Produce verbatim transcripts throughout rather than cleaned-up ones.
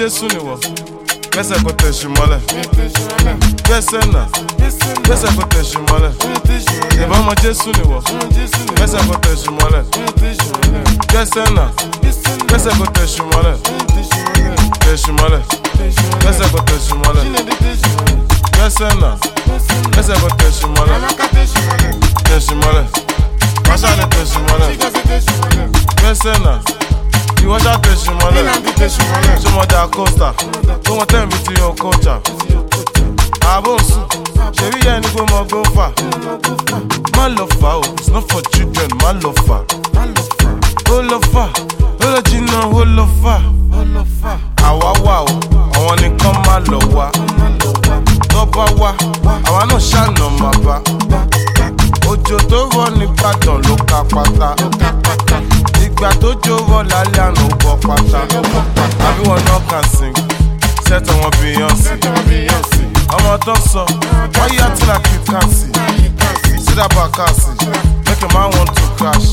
Jésù ni wọ. Gbẹ́sẹ̀ kò tẹ̀sí mọ́lẹ̀. Gbẹ́sẹ̀ náà. Gbẹ́sẹ̀ kò tẹ̀sí mọ́lẹ̀. Ìbọn ọmọ Jésù ni wọ. Gbẹ́sẹ̀ kò tẹ̀sí mọ́lẹ̀. Gbẹ́sẹ̀ náà. Gbẹ́sẹ̀ kò tẹ̀sí mọ́lẹ̀. Tẹ̀sí mọ́lẹ̀. Gbẹ́sẹ̀ kò tẹ̀sí mọ́lẹ̀. Gbẹ́sẹ̀ náà. Gbẹ́sẹ̀ kò tẹ̀sí mọ́lẹ̀. Tẹ̀sí mọ́lẹ̀. Wáṣà ni tẹ̀sí mọ́lẹ̀. Gbẹ́sẹ̀ náà. Ìwọ ṣá tẹ̀sí mọ́lẹ̀. Ṣọmọdé àkọ́sà. Ó wọn tẹ̀ mí ti yan kọ́ọ̀tà. Àbò sùn. Ṣèrí yẹn ni kò mọ gófà. Má lọ fà o, it's not for children, má lọ fà. Ó lọ fà, ó lọ jìnnà, ó lọ fà. Àwa wà o, àwọn nìkan má lọ wá. Tọ́ba wá, àwa náà ṣàna máa bá. Òjò tó rọ̀ ní Ìbàdàn ló ka pátá. Ìgbà tó jó rọ̀ lálẹ́ àná ó bọ́ pátá. Àbí wọn náà kàn sing, sẹ́tọ̀ wọn Beyoncé. Ọmọ tó sọ, why you acting like you can't see? See that Bakassi, make a man want to crash.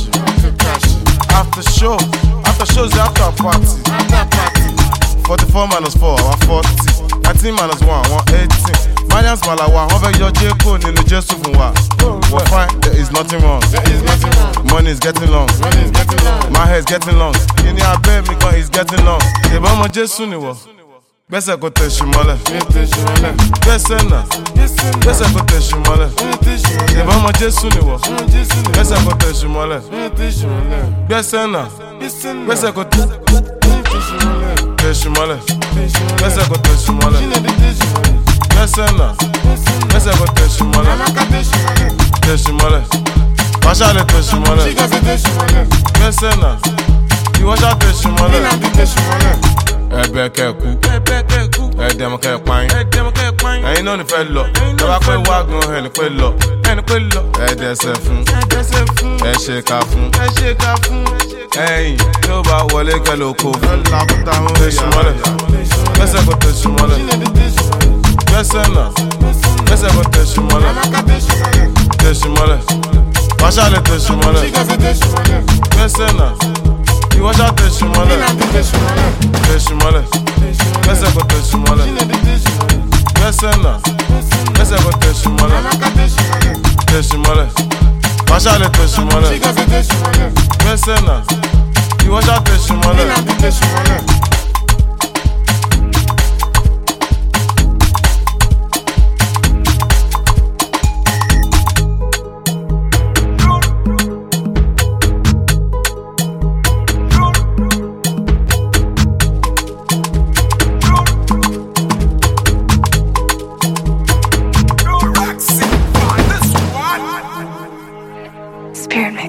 After show, after shows after party. Forty-four minus four, our forty. Nineteen minus one, one eighteen. Millions malawa, one very your J P in the Jesu fun wa. We're fine, there is nothing wrong. Money is getting long. My hair is getting long. Kini abe mi gan is getting long. Ìbọn ọmọ Jésù ni wọ. Gbẹ́sẹ̀ kò tẹ̀sí mọ́lẹ̀. Gbẹ́sẹ̀ náà. Gbẹ́sẹ̀ kò tẹ̀sí mọ́lẹ̀. Ìbọn ọmọ Jésù ni wọ. Gbẹ́sẹ̀ kò tẹ̀sí mọ́lẹ̀. Gbẹ́sẹ̀ náà. Gbẹ́sẹ̀ kò tẹ̀sí mọ́lẹ̀. Gbẹ́sẹ̀ kò tẹ̀sí mọ́lẹ̀. Gbẹ́sẹ̀ náà. Gbẹ́sẹ̀ kò tẹ̀sí mọ́lẹ̀. Tẹ̀sí mọ́lẹ̀. Wáṣà lè tẹ̀sí mọ́lẹ̀. Gbẹ́sẹ̀ náà. Ìwọ ṣá tẹ̀sí mọ́lẹ̀. Ẹ̀bẹ̀ kẹ́kù, ẹ̀dẹ̀mọ̀ kẹ́páyín, ẹ̀yin náà ní fẹ́ lọ, tọ́ba pé wá gan ẹni pé lọ, ẹ̀dẹ̀sẹ̀ fún, ẹ̀ ṣe ká fún, ẹ̀yìn tí ó bá wọlé kẹ́lẹ́ oko fún, tẹ̀sí mọ́lẹ̀, gbẹ́sẹ̀ kò tẹ̀sí mọ́lẹ̀, gbẹ́sẹ̀ náà, gbẹ́sẹ̀ kò tẹ̀sí mọ́lẹ̀, tẹ̀sí mọ́lẹ̀, wáṣà lè tẹ̀sí mọ́lẹ̀, gbẹ́sẹ̀ náà. Ìwọ ṣá tẹ̀sí mọ́lẹ̀. Tẹ̀sí mọ́lẹ̀. Gbẹ́sẹ̀ kò tẹ̀sí mọ́lẹ̀. Gbẹ́sẹ̀ náà. Gbẹ́sẹ̀ kò tẹ̀sí mọ́lẹ̀. Tẹ̀sí mọ́lẹ̀. Wáṣà lè tẹ̀sí mọ́lẹ̀. Gbẹ́sẹ̀ náà. Ìwọ ṣá tẹ̀sí mọ́lẹ̀. Spearmint.